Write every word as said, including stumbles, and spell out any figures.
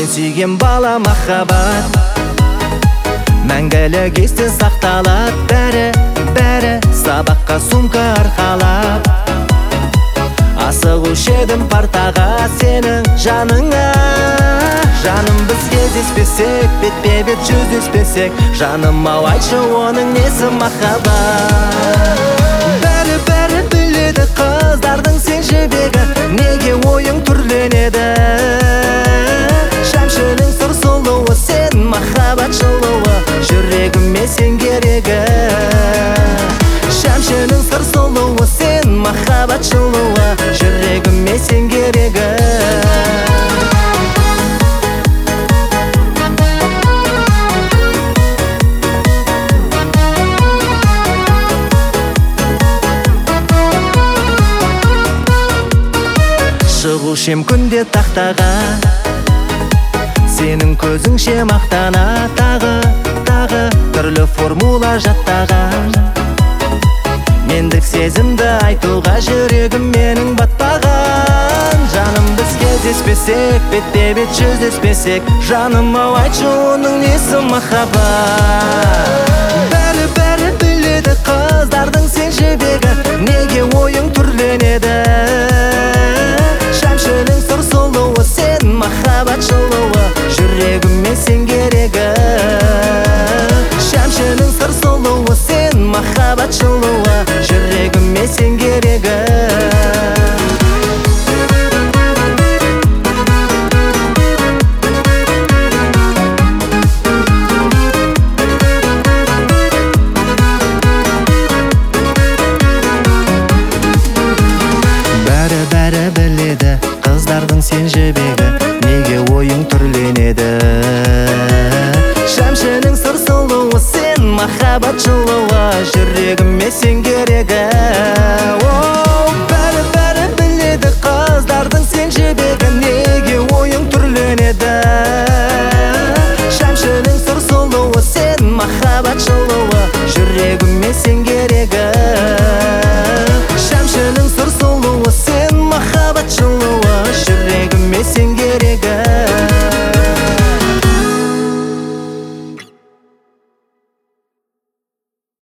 мен сүйген бала махаббат, мәңгілік есте сақталат. Бәрі, бәрі сабаққа сумка арқалап, асығушы едім партаға сенің жаныңа. Жаным, біз кездеспесек, бетпе-бет жүздеспесек, жаным ау, айтшы оның несі махаббат. Бәрі, бәрі біледі қыздардың сен жібегі, неге ойың түрленеді? Шәмшінің сұр сұлуы, сен махаббат жылуы, жүрегіме сен керегі. Шәмшінің сұр сұлуы, сен махаббат жылуы, жүрегіме сен керегі. Шығушем күнде тақтаға, сенің көзіңше мақтана. Тағы, тағы түрлі формула жаттаған, мендік сезімді айтуға жүрегім менің батпаған. Жаным, біз кездеспесек, бетпе-бет жүздеспесек, жаным ау, айтшы оның несі махаббат. Бәрі, бәрі біледі қыздардың сен жібегі, неге ойың түрленеді? Шәмшінің сұр сұлуы, сен махаббат жылуы,